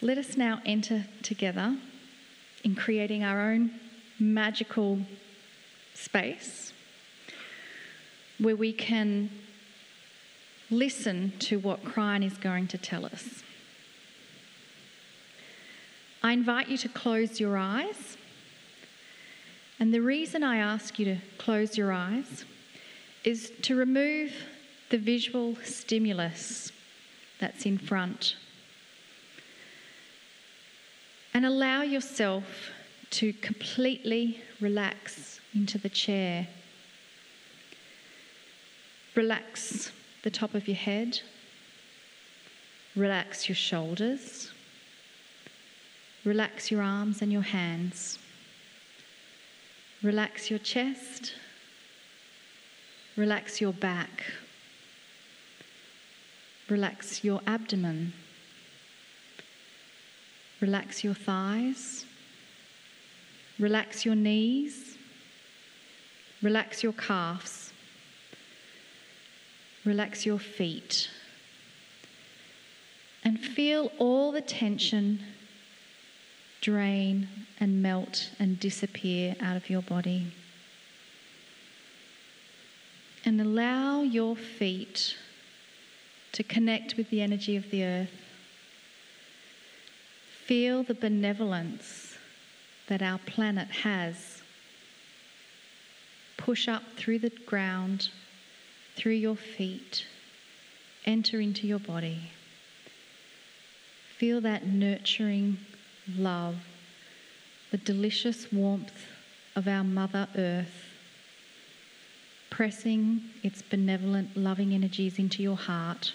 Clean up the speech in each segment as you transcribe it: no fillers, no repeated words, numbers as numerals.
Let us now enter together in creating our own magical space where we can listen to what Kryon is going to tell us. I invite you to close your eyes. And the reason I ask you to close your eyes is to remove the visual stimulus that's in front and allow yourself to completely relax into the chair. Relax the top of your head. Relax your shoulders. Relax your arms and your hands. Relax your chest. Relax your back. Relax your abdomen. Relax your thighs. Relax your knees. Relax your calves. Relax your feet. And feel all the tension drain and melt and disappear out of your body. And allow your feet to connect with the energy of the earth. Feel the benevolence that our planet has. Push up through the ground, through your feet, enter into your body. Feel that nurturing love, the delicious warmth of our Mother Earth, pressing its benevolent, loving energies into your heart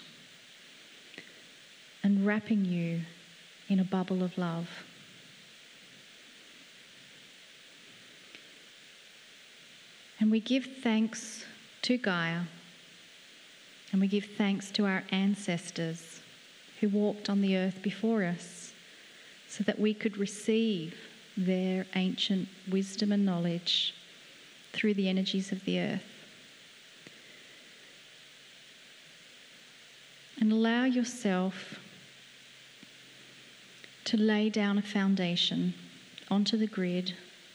and wrapping you in a bubble of love. And we give thanks to Gaia, and we give thanks to our ancestors who walked on the earth before us so that we could receive their ancient wisdom and knowledge through the energies of the earth. And allow yourself to lay down a foundation onto the grid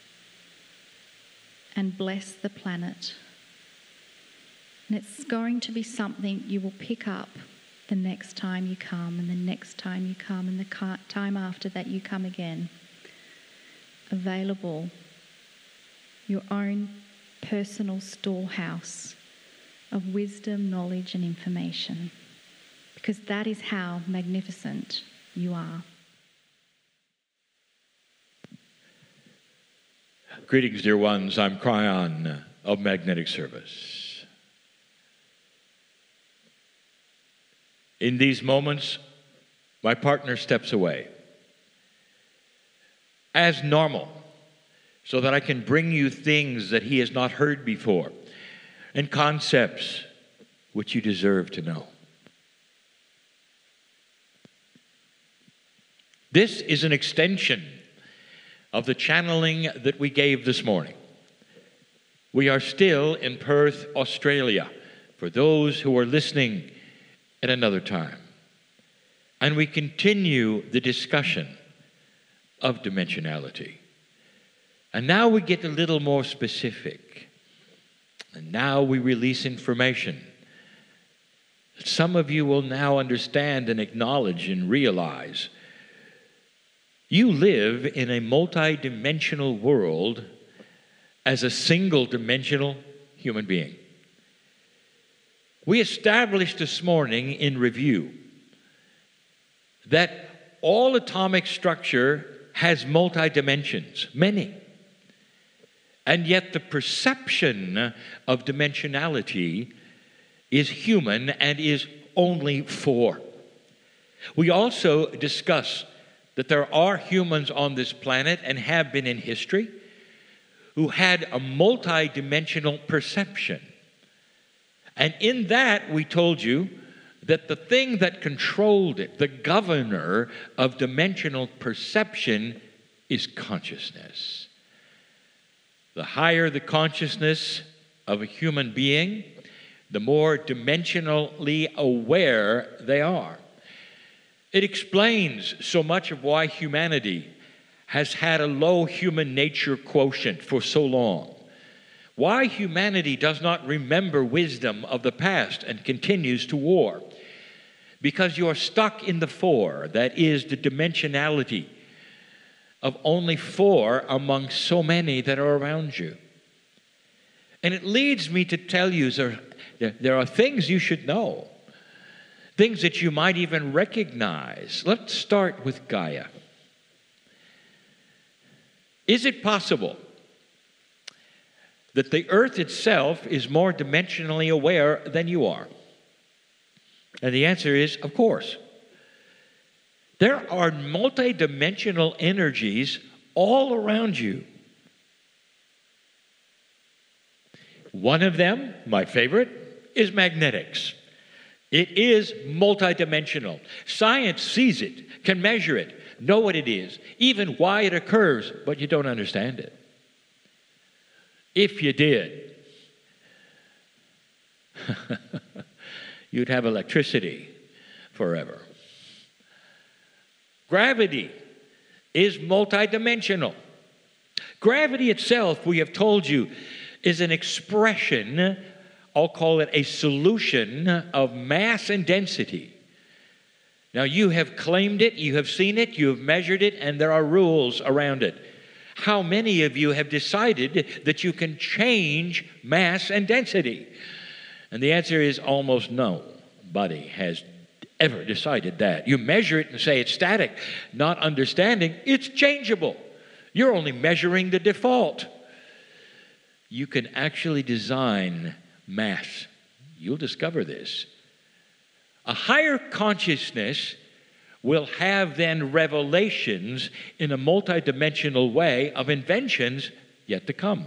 and bless the planet. And it's going to be something you will pick up the next time you come, and the next time you come, and the time after that you come again. Available, your own personal storehouse of wisdom, knowledge, and information. Because that is how magnificent you are. Greetings, dear ones. I'm Kryon of Magnetic Service. In these moments, my partner steps away, as normal, so that I can bring you things that he has not heard before and concepts which you deserve to know. This is an extension of the channeling that we gave this morning. We are still in Perth, Australia, for those who are listening at another time. And we continue the discussion of dimensionality. And now we get a little more specific. And now we release information that some of you will now understand and acknowledge and realize. You live in a multi-dimensional world as a single-dimensional human being. We established this morning in review that all atomic structure has multi-dimensions, many. And yet the perception of dimensionality is human and is only 4. We also discussed that there are humans on this planet, and have been in history, who had a multi-dimensional perception. And in that, we told you that the thing that controlled it, the governor of dimensional perception, is consciousness. The higher the consciousness of a human being, the more dimensionally aware they are. It explains so much of why humanity has had a low human nature quotient for so long. Why humanity does not remember wisdom of the past and continues to war. Because you're stuck in the four, that is the dimensionality of only four among so many that are around you. And it leads me to tell you there are things you should know, things that you might even recognize. Let's start with Gaia. Is it possible that the earth itself is more dimensionally aware than you are? And the answer is, of course. There are multidimensional energies all around you. One of them, my favorite, is magnetics. It is multidimensional. Science sees it, can measure it, know what it is, even why it occurs, but you don't understand it. If you did, you'd have electricity forever. Gravity is multidimensional. Gravity itself, we have told you, is an expression, I'll call it a solution of mass and density. Now, you have claimed it, you have seen it, you have measured it, and there are rules around it. How many of you have decided that you can change mass and density? And the answer is almost nobody has ever decided that. You measure it and say it's static, not understanding it's changeable. You're only measuring the default. You can actually design mass. You'll discover this. A higher consciousness will have then revelations in a multidimensional way of inventions yet to come.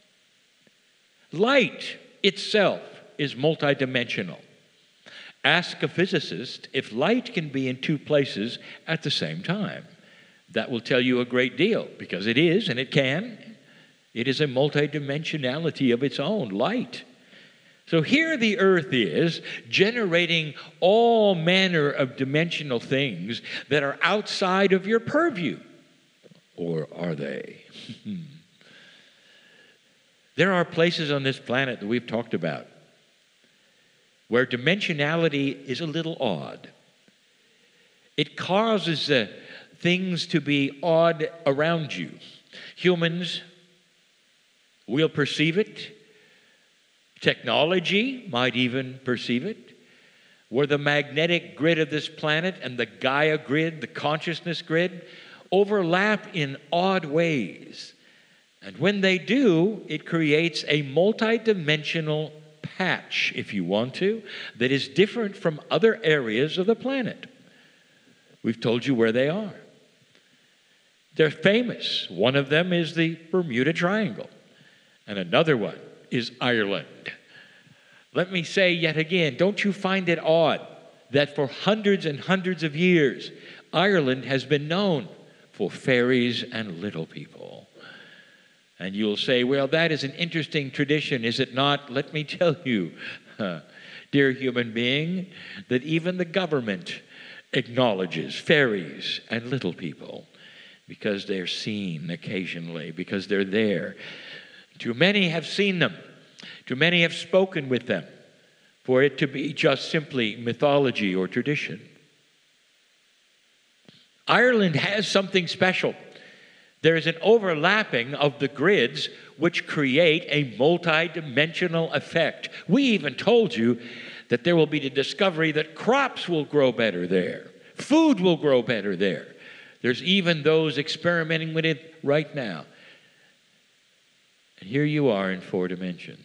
Light itself is multidimensional. Ask a physicist if light can be in two places at the same time. That will tell you a great deal, because it is, and it can. It is a multidimensionality of its own, light. So here the earth is generating all manner of dimensional things that are outside of your purview. Or are they? There are places on this planet that we've talked about where dimensionality is a little odd. It causes things to be odd around you. Humans will perceive it. Technology might even perceive it. Where the magnetic grid of this planet and the Gaia grid, the consciousness grid, overlap in odd ways. And when they do, it creates a multidimensional patch, if you want to, that is different from other areas of the planet. We've told you where they are. They're famous. One of them is the Bermuda Triangle, and another one is Ireland. Let me say yet again, don't you find it odd that for hundreds and hundreds of years, Ireland has been known for fairies and little people? And you'll say, well, that is an interesting tradition, is it not? Let me tell you, dear human being, that even the government acknowledges fairies and little people because they're seen occasionally, because they're there. Too many have seen them. Too many have spoken with them for it to be just simply mythology or tradition. Ireland has something special. There is an overlapping of the grids which create a multidimensional effect. We even told you that there will be the discovery that crops will grow better there. Food will grow better there. There's even those experimenting with it right now. And here you are in 4 dimensions.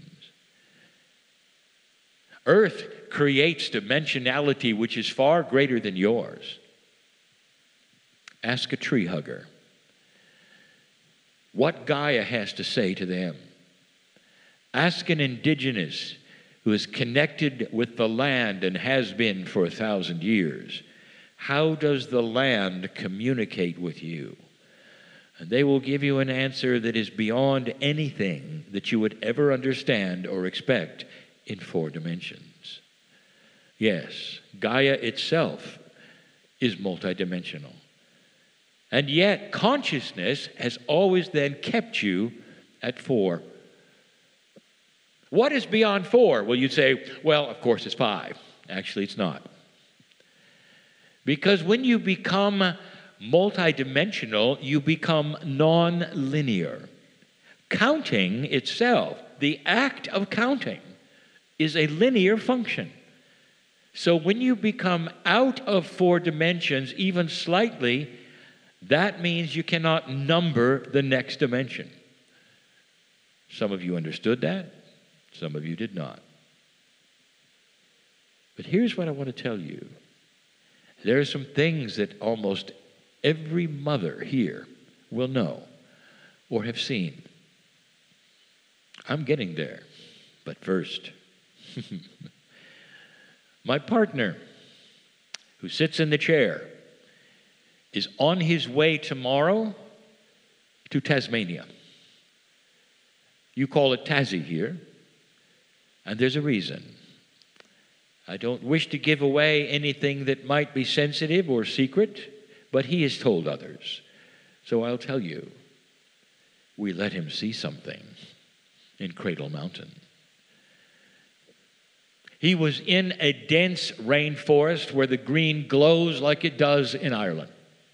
Earth creates dimensionality which is far greater than yours. Ask a tree hugger what Gaia has to say to them. Ask an indigenous who is connected with the land and has been for 1,000 years. How does the land communicate with you? And they will give you an answer that is beyond anything that you would ever understand or expect in 4 dimensions. Yes, Gaia itself is multidimensional. And yet, consciousness has always then kept you at 4. What is beyond 4? Well, you'd say, well, of course it's 5. Actually, it's not. Because when you become multidimensional, you become non-linear. Counting itself, the act of counting, is a linear function. So when you become out of 4 dimensions, even slightly, that means you cannot number the next dimension. Some of you understood that. Some of you did not. But here's what I want to tell you. There are some things that almost every mother here will know or have seen. I'm getting there. But first, my partner, who sits in the chair, is on his way tomorrow to Tasmania. You call it Tassie here, and there's a reason. I don't wish to give away anything that might be sensitive or secret, but he has told others. So I'll tell you, we let him see something in Cradle Mountain. He was in a dense rainforest where the green glows like it does in Ireland.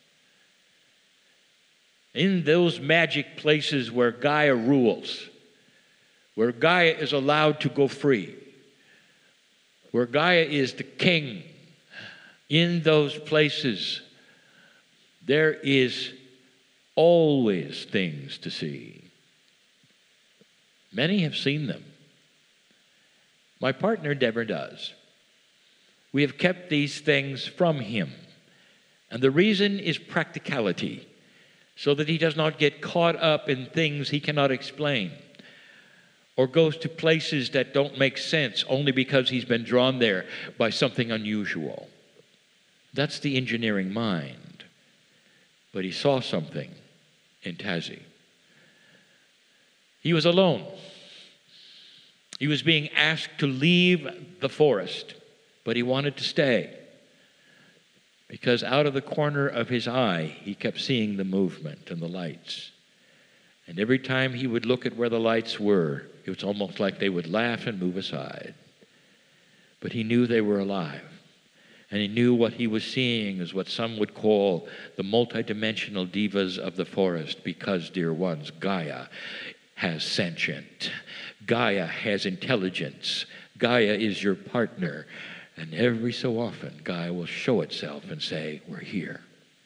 In those magic places where Gaia rules, where Gaia is allowed to go free, where Gaia is the king, in those places, there is always things to see. Many have seen them. My partner Deborah does. We have kept these things from him. And the reason is practicality, so that he does not get caught up in things he cannot explain, or goes to places that don't make sense only because he's been drawn there by something unusual. That's the engineering mind. But he saw something in Tassie. He was alone. He was being asked to leave the forest, but he wanted to stay, because out of the corner of his eye, he kept seeing the movement and the lights. And every time he would look at where the lights were, it was almost like they would laugh and move aside. But he knew they were alive. And he knew what he was seeing is what some would call the multidimensional divas of the forest, because, dear ones, Gaia has sentient. Gaia has intelligence. Gaia is your partner. And every so often, Gaia will show itself and say, we're here.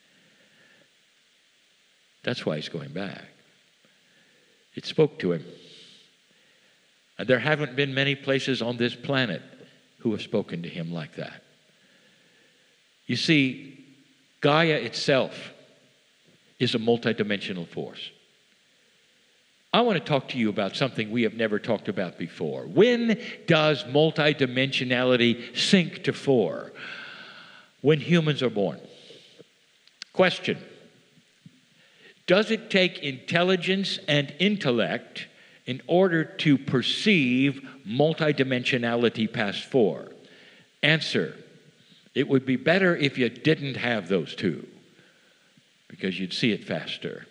That's why he's going back. It spoke to him. And there haven't been many places on this planet who have spoken to him like that. You see, Gaia itself is a multidimensional force. I want to talk to you about something we have never talked about before. When does multidimensionality sink to 4? When humans are born. Question: does it take intelligence and intellect in order to perceive multidimensionality past 4? Answer: it would be better if you didn't have those two, because you'd see it faster.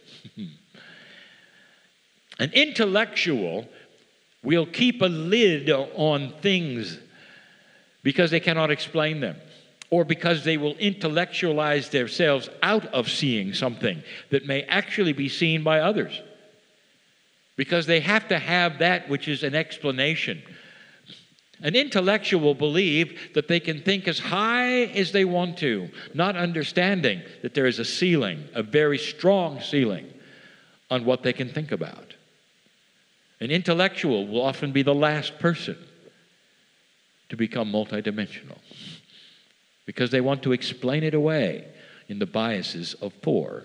An intellectual will keep a lid on things because they cannot explain them, or because they will intellectualize themselves out of seeing something that may actually be seen by others, because they have to have that which is an explanation. An intellectual will believe that they can think as high as they want to, not understanding that there is a ceiling, a very strong ceiling, on what they can think about. An intellectual will often be the last person to become multidimensional, because they want to explain it away in the biases of 4.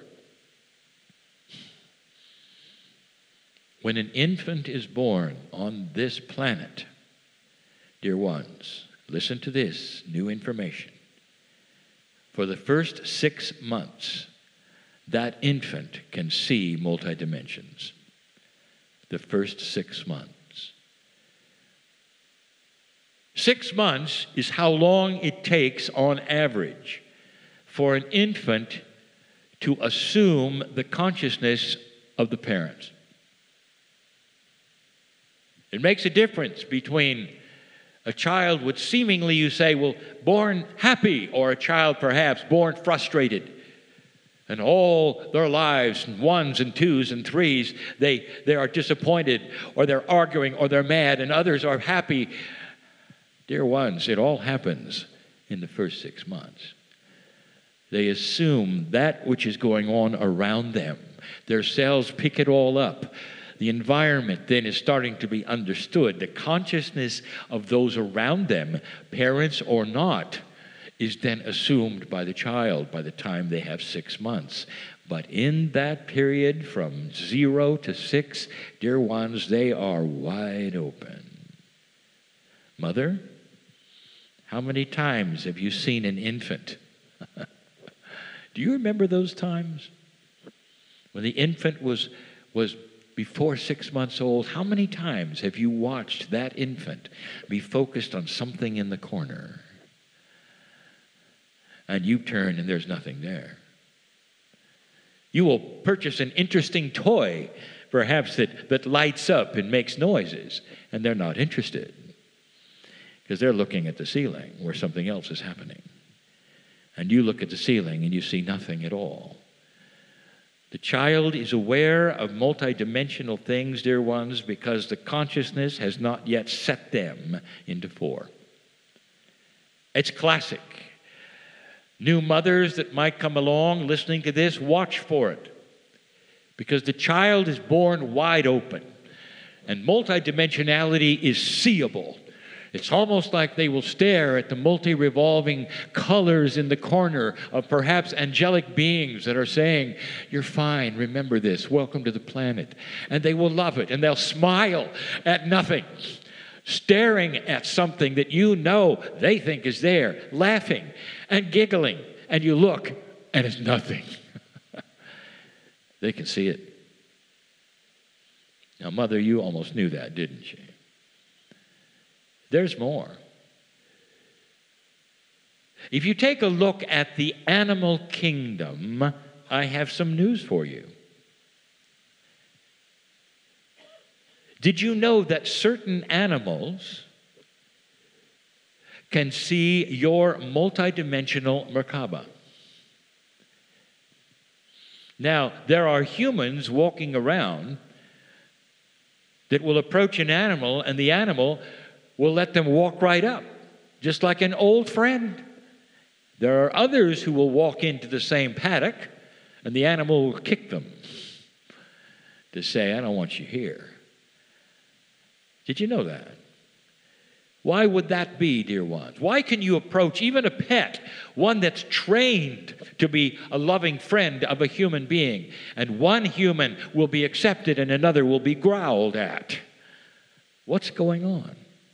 When an infant is born on this planet, dear ones, listen to this new information. For the first 6 months, that infant can see multidimensions. The first 6 months. 6 months is how long it takes on average for an infant to assume the consciousness of the parents. It makes a difference between a child would seemingly, you say, well, born happy, or a child perhaps born frustrated. And all their lives, ones and twos and threes, they are disappointed, or they're arguing, or they're mad, and others are happy. Dear ones, it all happens in the first 6 months. They assume that which is going on around them. Their cells pick it all up. The environment then is starting to be understood. The consciousness of those around them, parents or not, is then assumed by the child by the time they have 6 months. But in that period from 0 to 6, dear ones, they are wide open. Mother, how many times have you seen an infant? Do you remember those times? When the infant was before 6 months old, how many times have you watched that infant be focused on something in the corner? And you turn and there's nothing there. You will purchase an interesting toy, perhaps that lights up and makes noises, and they're not interested because they're looking at the ceiling where something else is happening. And you look at the ceiling and you see nothing at all. The child is aware of multidimensional things, dear ones, because the consciousness has not yet set them into 4. It's classic. New mothers that might come along listening to this, watch for it. Because the child is born wide open. And multidimensionality is seeable. It's almost like they will stare at the multi-revolving colors in the corner of perhaps angelic beings that are saying, you're fine, remember this, welcome to the planet. And they will love it, and they'll smile at nothing, staring at something that you know they think is there, laughing and giggling, and you look, and it's nothing. They can see it. Now, Mother, you almost knew that, didn't you? There's more. If you take a look at the animal kingdom, I have some news for you. Did you know that certain animals can see your multidimensional Merkaba? Now, there are humans walking around that will approach an animal, and the animal will let them walk right up, just like an old friend. There are others who will walk into the same paddock, and the animal will kick them to say, I don't want you here. Did you know that? Why would that be, dear ones? Why can you approach even a pet, one that's trained to be a loving friend of a human being, and one human will be accepted and another will be growled at? What's going on?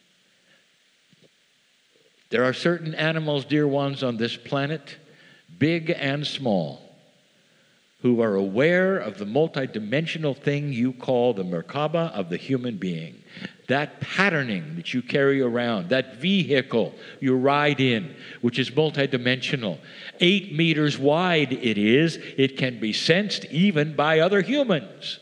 There are certain animals, dear ones, on this planet, big and small, who are aware of the multidimensional thing you call the Merkaba of the human being. That patterning that you carry around, that vehicle you ride in, which is multidimensional. 8 meters wide it is. It can be sensed even by other humans.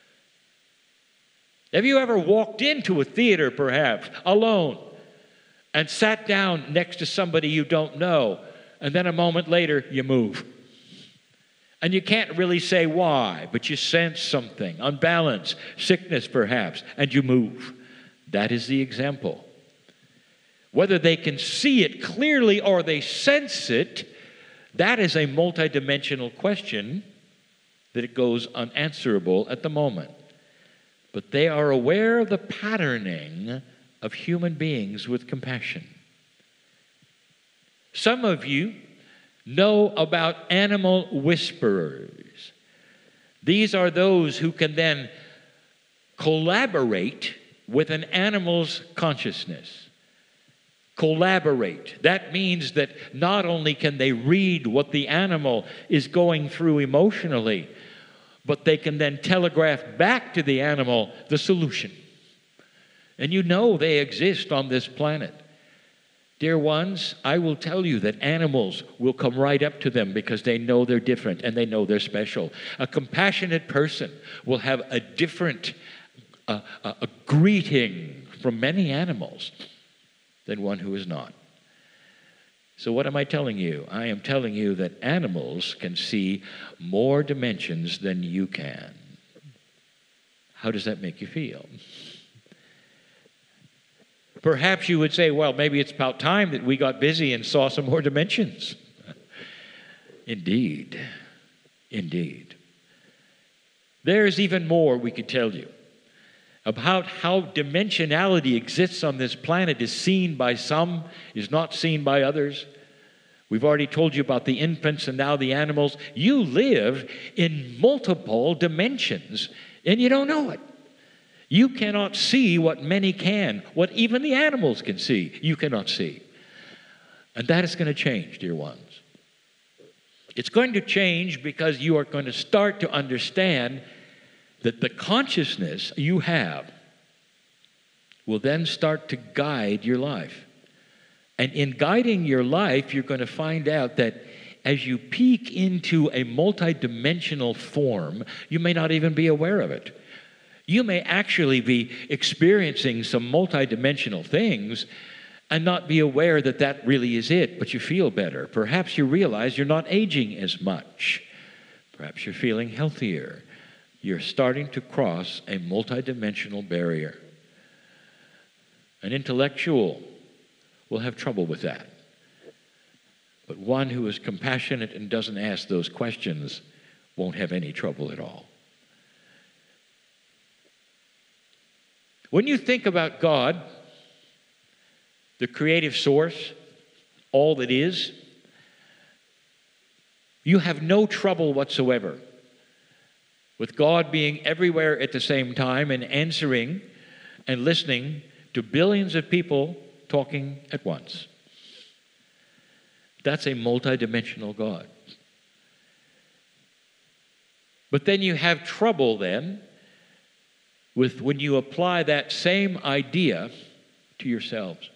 Have you ever walked into a theater, perhaps, alone, and sat down next to somebody you don't know, and then a moment later you move? And you can't really say why, but you sense something, unbalance, sickness perhaps, and you move. That is the example. Whether they can see it clearly or they sense it, that is a multidimensional question that it goes unanswerable at the moment. But they are aware of the patterning of human beings with compassion. Some of you know about animal whisperers. These are those who can then collaborate with an animal's consciousness. Collaborate. That means that not only can they read what the animal is going through emotionally, but they can then telegraph back to the animal the solution. And you know they exist on this planet. Dear ones, I will tell you that animals will come right up to them because they know they're different and they know they're special. A compassionate person will have a different a greeting from many animals than one who is not. So what am I telling you? I am telling you that animals can see more dimensions than you can. How does that make you feel? Perhaps you would say, well, maybe it's about time that we got busy and saw some more dimensions. Indeed. Indeed. There's even more we could tell you about how dimensionality exists on this planet, is seen by some, is not seen by others. We've already told you about the infants and now the animals. You live in multiple dimensions, and you don't know it. You cannot see what many can, what even the animals can see, you cannot see. And that is going to change, dear ones. It's going to change because you are going to start to understand that the consciousness you have will then start to guide your life. And in guiding your life, you're going to find out that as you peek into a multidimensional form, you may not even be aware of it. You may actually be experiencing some multidimensional things and not be aware that that really is it, but you feel better. Perhaps you realize you're not aging as much. Perhaps you're feeling healthier. You're starting to cross a multidimensional barrier. An intellectual will have trouble with that. But one who is compassionate and doesn't ask those questions won't have any trouble at all. When you think about God, the creative source, all that is, you have no trouble whatsoever with God being everywhere at the same time and answering and listening to billions of people talking at once. That's a multidimensional God. But then you have trouble then with when you apply that same idea to yourselves.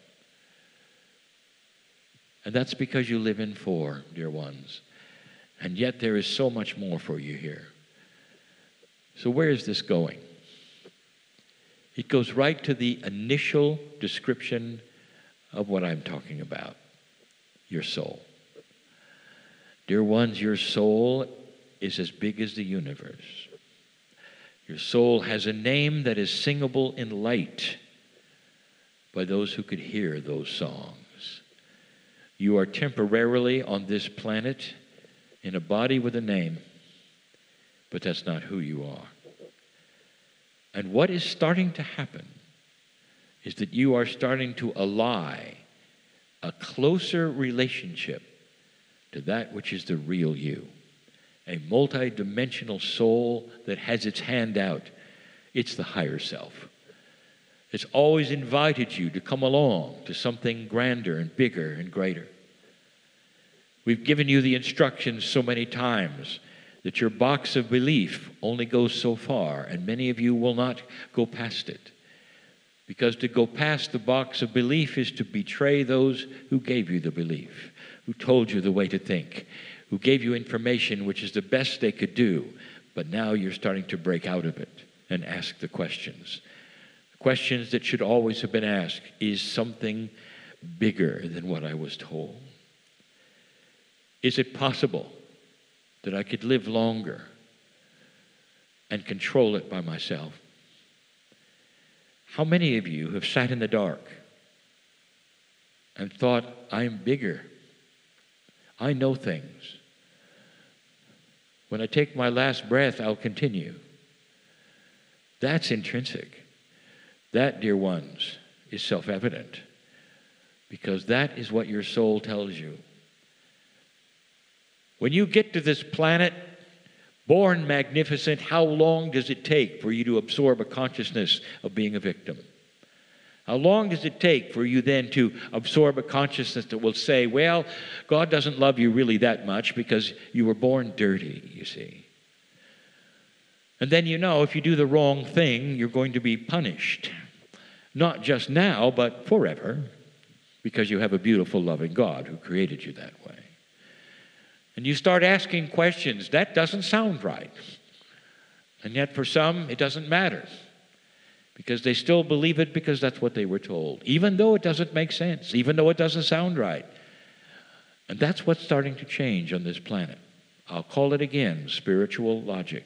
And that's because you live in 4, dear ones. And yet there is so much more for you here. So where is this going? It goes right to the initial description of what I'm talking about, your soul. Dear ones, your soul is as big as the universe. Your soul has a name that is singable in light by those who could hear those songs. You are temporarily on this planet in a body with a name, but that's not who you are. And what is starting to happen is that you are starting to ally a closer relationship to that which is the real you. A multidimensional soul that has its hand out. It's the higher self. It's always invited you to come along to something grander and bigger and greater. We've given you the instructions so many times that your box of belief only goes so far, and many of you will not go past it. Because to go past the box of belief is to betray those who gave you the belief, who told you the way to think, who gave you information which is the best they could do, but now you're starting to break out of it and ask the questions. Questions that should always have been asked. Is something bigger than what I was told? Is it possible that I could live longer and control it by myself? How many of you have sat in the dark and thought, I'm bigger. I know things. When I take my last breath, I'll continue. That's intrinsic. That, dear ones, is self-evident, because that is what your soul tells you. When you get to this planet, born magnificent, how long does it take for you to absorb a consciousness of being a victim? How long does it take for you then to absorb a consciousness that will say, well, God doesn't love you really that much because you were born dirty, you see. And then you know if you do the wrong thing, you're going to be punished. Not just now, but forever. because you have a beautiful, loving God who created you that way. And you start asking questions, that doesn't sound right. And yet for some, it doesn't matter, because they still believe it because that's what they were told, even though it doesn't make sense, even though it doesn't sound right. And that's what's starting to change on this planet. I'll call it again, spiritual logic.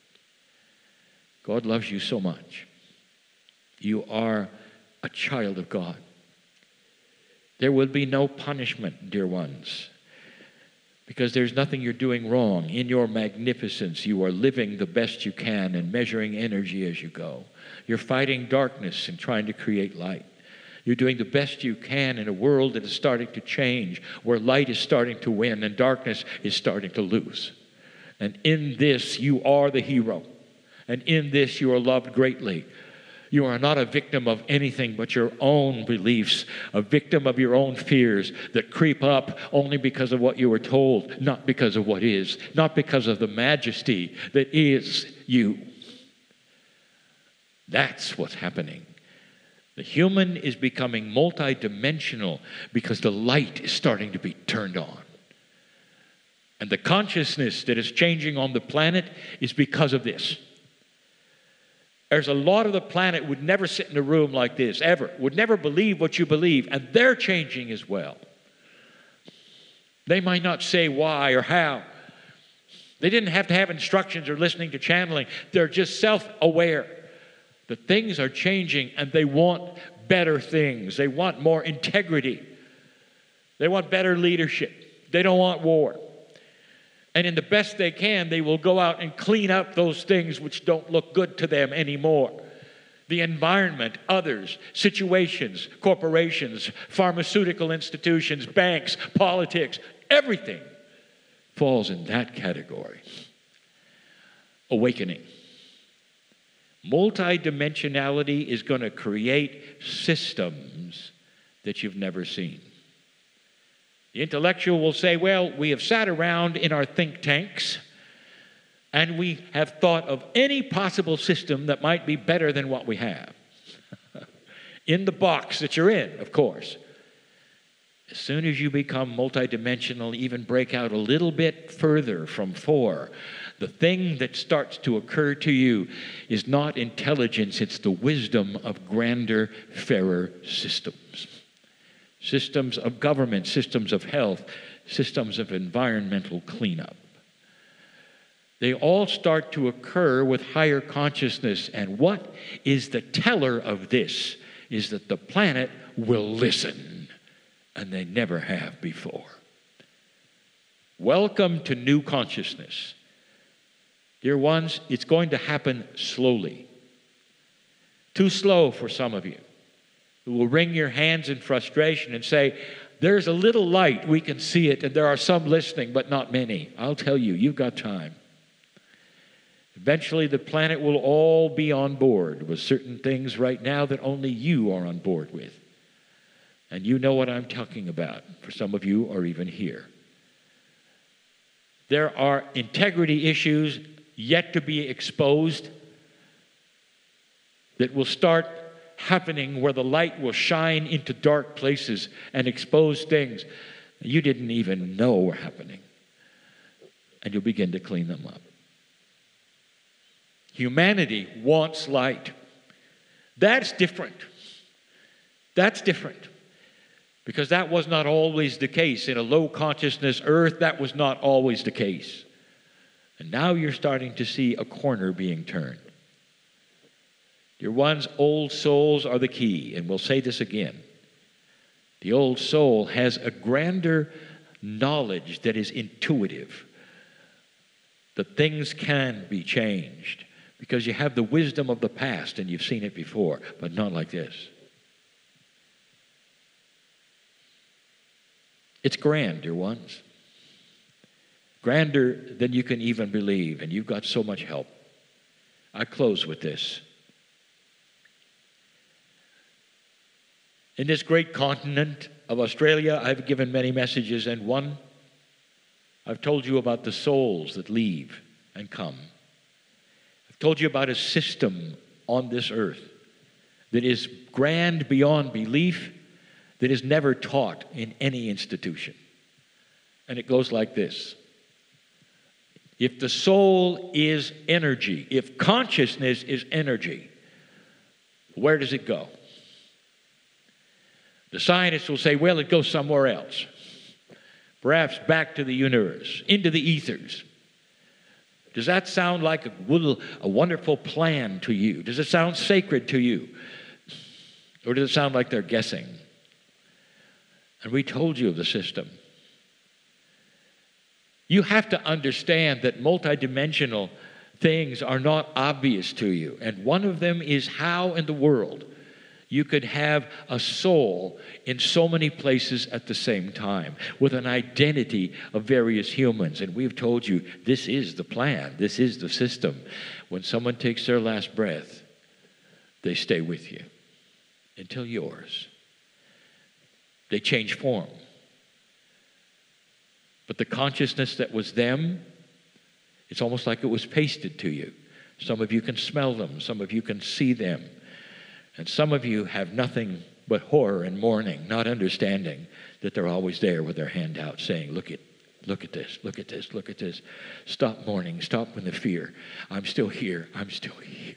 God loves you so much. You are a child of God. There will be no punishment, dear ones, because there's nothing you're doing wrong. In your magnificence, you are living the best you can and measuring energy as you go. You're fighting darkness and trying to create light. You're doing the best you can in a world that is starting to change, where light is starting to win and darkness is starting to lose. And in this, you are the hero. And in this, you are loved greatly. You are not a victim of anything but your own beliefs, a victim of your own fears that creep up only because of what you were told, not because of what is, not because of the majesty that is you. That's what's happening. The human is becoming multidimensional because the light is starting to be turned on. And the consciousness that is changing on the planet is because of this. There's a lot of the planet would never sit in a room like this, ever. Would never believe what you believe, and they're changing as well. They might not say why or how. They didn't have to have instructions or listening to channeling. They're just self-aware. The things are changing, and they want better things. They want more integrity. They want better leadership. They don't want war. And in the best they can, they will go out and clean up those things which don't look good to them anymore. The environment, others, situations, corporations, pharmaceutical institutions, banks, politics, everything falls in that category. Awakening. Multidimensionality is going to create systems that you've never seen. The intellectual will say, well, we have sat around in our think tanks and we have thought of any possible system that might be better than what we have. In the box that you're in, of course. As soon as you become multidimensional, even break out a little bit further from 4, the thing that starts to occur to you is not intelligence, it's the wisdom of grander, fairer systems. Systems of government, systems of health, systems of environmental cleanup. They all start to occur with higher consciousness. And what is the teller of this is that the planet will listen, and they never have before. Welcome to new consciousness. Dear ones, it's going to happen slowly. Too slow for some of you, who will wring your hands in frustration and say, there's a little light, we can see it, and there are some listening, but not many. I'll tell you, you've got time. Eventually, the planet will all be on board with certain things right now that only you are on board with. And you know what I'm talking about. For some of you are even here. There are integrity issues yet to be exposed that will start happening, where the light will shine into dark places and expose things you didn't even know were happening. And you'll begin to clean them up. Humanity wants light. That's different. That's different. Because that was not always the case. In a low consciousness earth, that was not always the case. And now you're starting to see a corner being turned. Your one's old souls are the key, and we'll say this again. The old soul has a grander knowledge that is intuitive. That things can be changed because you have the wisdom of the past and you've seen it before, but not like this. It's grand, dear ones. Grander than you can even believe, and you've got so much help. I close with this. In this great continent of Australia, I've given many messages, and one, I've told you about the souls that leave and come. I've told you about a system on this earth that is grand beyond belief, that is never taught in any institution. And it goes like this. If the soul is energy, if consciousness is energy, where does it go? The scientists will say, well, it goes somewhere else. Perhaps back to the universe, into the ethers. Does that sound like a wonderful plan to you? Does it sound sacred to you? Or does it sound like they're guessing? And we told you of the system. You have to understand that multidimensional things are not obvious to you. And one of them is how in the world you could have a soul in so many places at the same time with an identity of various humans. And we've told you this is the plan. This is the system. When someone takes their last breath, they stay with you until yours. They change form. But the consciousness that was them, it's almost like it was pasted to you. Some of you can smell them. Some of you can see them. And some of you have nothing but horror and mourning, not understanding that they're always there with their hand out saying, look at this, look at this, look at this. Stop mourning, stop with the fear. I'm still here, I'm still here.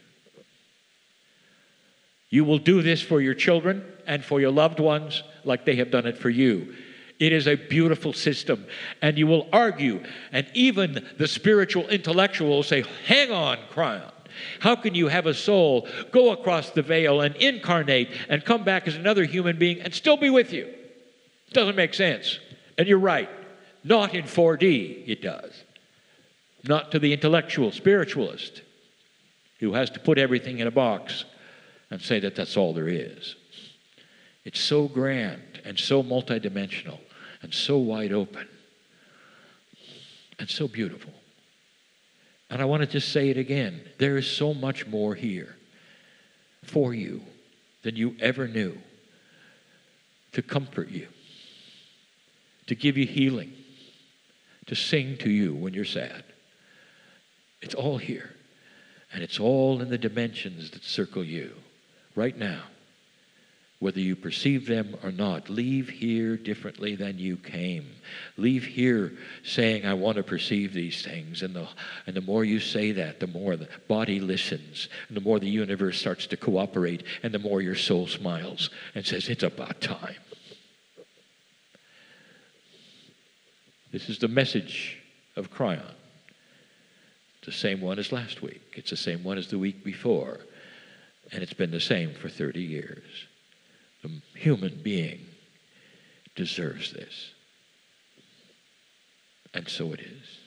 You will do this for your children and for your loved ones like they have done it for you. It is a beautiful system. And you will argue, and even the spiritual intellectual will say, hang on, Cryon. How can you have a soul go across the veil and incarnate and come back as another human being and still be with you? It doesn't make sense. And you're right. Not in 4D, it does. Not to the intellectual spiritualist who has to put everything in a box and say that that's all there is. It's so grand and so multidimensional and so wide open and so beautiful. And I want to just say it again. There is so much more here for you than you ever knew, to comfort you, to give you healing, to sing to you when you're sad. It's all here. And it's all in the dimensions that circle you right now. Whether you perceive them or not, leave here differently than you came. Leave here saying, I want to perceive these things. And the more you say that, the more the body listens. And the more the universe starts to cooperate. And the more your soul smiles and says, it's about time. This is the message of Cryon. It's the same one as last week. It's the same one as the week before. And it's been the same for 30 years. The human being deserves this. And so it is.